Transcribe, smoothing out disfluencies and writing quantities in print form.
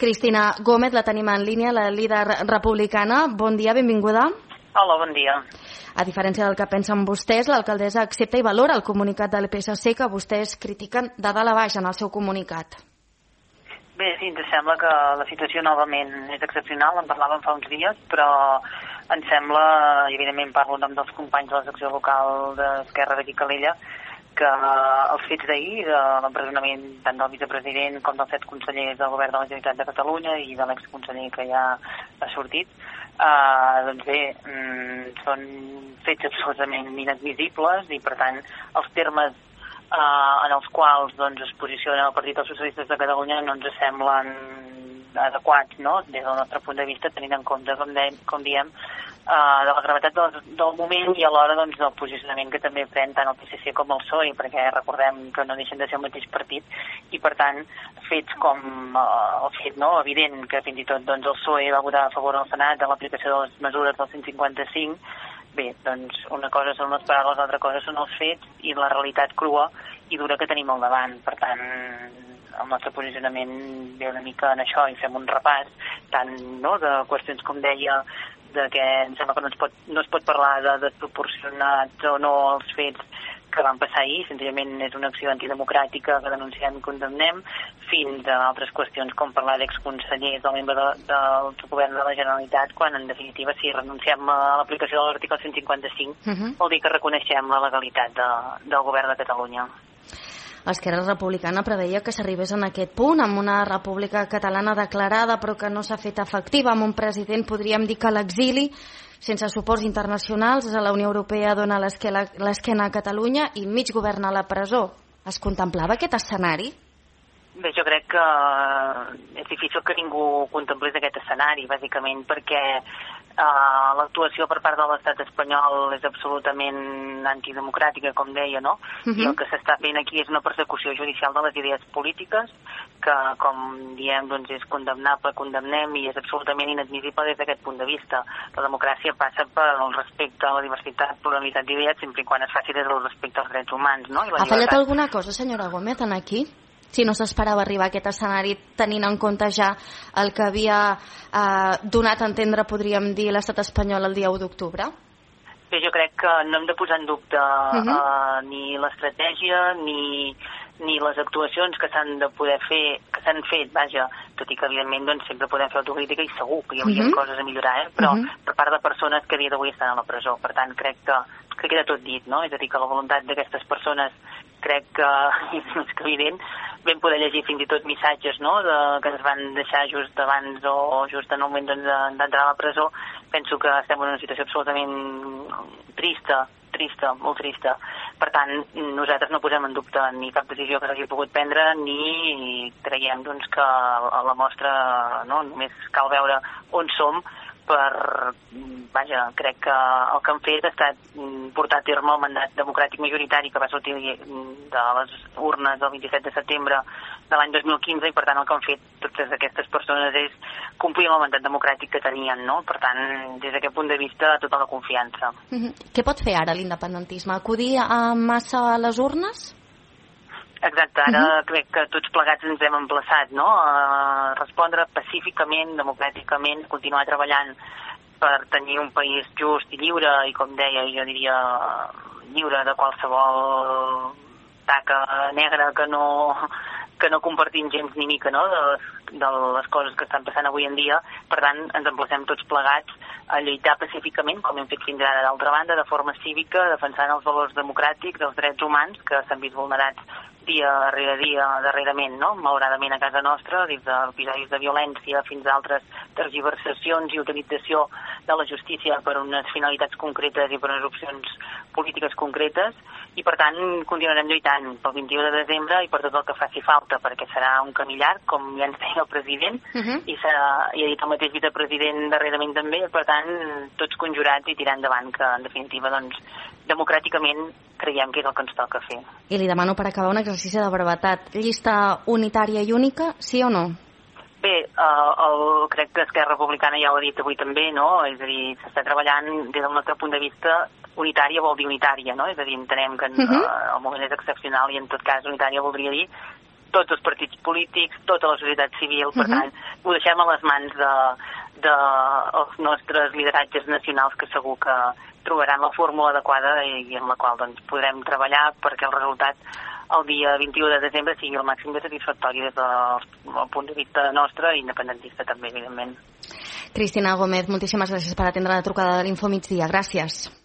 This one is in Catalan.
Cristina Gómez, la tenim en línia, la líder republicana. Bon dia, benvinguda. Hola, bon dia. A diferència del que pensen vostès, l'alcaldessa accepta i valora el comunicat de l'EPSC que vostès critiquen de dalt a baix en el seu comunicat. Bé, sí, ens sembla que la situació novament és excepcional, en parlàvem fa uns dies, però ens sembla, i evidentment parlo en nom dels companys de la secció local d'Esquerra d'aquí Calella, que els fets d'ahir, de l'empresonament tant del vicepresident com dels 7 consellers del govern de la Generalitat de Catalunya i de l'exconseller que ja ha sortit, doncs bé, són fets absolutament inadmissibles i per tant els termes en els quals doncs, es posiciona el Partit dels Socialistes de Catalunya no ens semblen adequats, no? Des del nostre punt de vista, tenint en compte, com diem, de la gravetat del moment i alhora doncs, del posicionament que també pren tant el PSC com el PSOE, perquè recordem que no deixen de ser el mateix partit i per tant fets com el fet evident que fins i tot doncs, el PSOE va votar a favor al Senat de l'aplicació de les mesures del 155. Bé, doncs una cosa són les paraules, l'altra cosa són els fets i la realitat crua i dura que tenim al davant. Per tant, el nostre posicionament ve una mica en això i fem un repàs tant de qüestions com deia de que em sembla que no es pot parlar de desproporcionats o no els fets que van passar ahir, senzillament és una acció antidemocràtica que denunciem i condemnem, fins a altres qüestions com parlar d'exconsellers o membres del govern de la Generalitat, quan en definitiva si renunciem a l'aplicació de l'article 155 vol dir que reconeixem la legalitat del govern de Catalunya. Esquerra Republicana preveia que s'arribés en aquest punt, amb una república catalana declarada però que no s'ha fet efectiva, amb un president, podríem dir que a l'exili, sense suports internacionals, la Unió Europea dona l'esquena a Catalunya i mig governa a la presó. Es contemplava aquest escenari? Bé, jo crec que és difícil que ningú contemplés aquest escenari, bàsicament perquè l'actuació per part de l'estat espanyol és absolutament antidemocràtica, com deia, no? I el que s'està fent aquí és una persecució judicial de les idees polítiques que, com diem, doncs és condemnable, condemnem i és absolutament inadmissible des d'aquest punt de vista. La democràcia passa pel respecte a la diversitat, pluralitat d'idees, sempre quan es faci des del respecte als drets humans, no? Ha fallat alguna cosa, senyora Gómez, en aquí? Si no s'esperava arribar a aquest escenari tenint en compte ja el que havia donat a entendre, podríem dir, l'estat espanyol el dia 1 d'octubre? Bé, jo crec que no hem de posar en dubte ni l'estratègia ni les actuacions que s'han de poder fer, que s'han fet, vaja, tot i que evidentment doncs, sempre podem fer autocrítica i segur que hi hauria coses a millorar, però per part de persones que a dia d'avui estan a la presó. Per tant, crec que queda tot dit, no? És a dir, que la voluntat d'aquestes persones crec que és més que evident. Vam poder llegir fins i tot missatges que ens van deixar just abans o just en el moment d'entrar a la presó. Penso que estem en una situació absolutament trista, molt trista. Per tant, nosaltres no posem en dubte ni cap decisió que s'hagi pogut prendre ni creiem doncs, que a la mostra només cal veure on som crec que el que han fet ha estat portar a terme el mandat democràtic majoritari que va sortir de les urnes del 27 de setembre de l'any 2015 i per tant el que han fet totes aquestes persones és complir el mandat democràtic que tenien, no? Per tant, des d'aquest punt de vista, tota la confiança. Què pot fer ara l'independentisme? Acudir massa a les urnes? Exacte, ara crec que tots plegats ens hem emplaçat a respondre pacíficament, democràticament, continuar treballant per tenir un país just i lliure i, com deia, jo diria lliure de qualsevol taca negra que no compartim gens ni mica de les coses que estan passant avui en dia. Per tant, ens emplacem tots plegats a lluitar pacíficament, com hem fet fins ara, d'altra banda, de forma cívica, defensant els valors democràtics, els drets humans, que s'han vist vulnerats dia rere dia, darrerament, malauradament a casa nostra, des d'episodis de violència fins a altres tergiversacions i utilització de la justícia per unes finalitats concretes i per unes opcions polítiques concretes, i per tant continuarem lluitant pel 21 de desembre i per tot el que faci falta, perquè serà un camí llarg, com ja ens deia el president, i ha dit el mateix vicepresident darrerament també, per tant, tots conjurats i tirar endavant, que en definitiva, doncs, democràticament creiem que és el que ens toca fer. I li demano per acabar un exercici de brevetat. Llista unitària i única, sí o no? Bé, crec que Esquerra Republicana ja ho ha dit avui també, no? És a dir, s'està treballant des del nostre punt de vista, unitària vol dir unitària, no? És a dir, entenem que el moment és excepcional i en tot cas unitària voldria dir tots els partits polítics, tota la societat civil, per tant, ho deixem a les mans dels nostres lideratges nacionals, que segur que trobaran la fórmula adequada i en la qual doncs, podrem treballar perquè el resultat el dia 21 de desembre sigui el màxim de satisfactori des del punt de vista nostre i independentista també, evidentment. Cristina Gómez, moltíssimes gràcies per atendre la trucada de l'Info Migdia. Gràcies.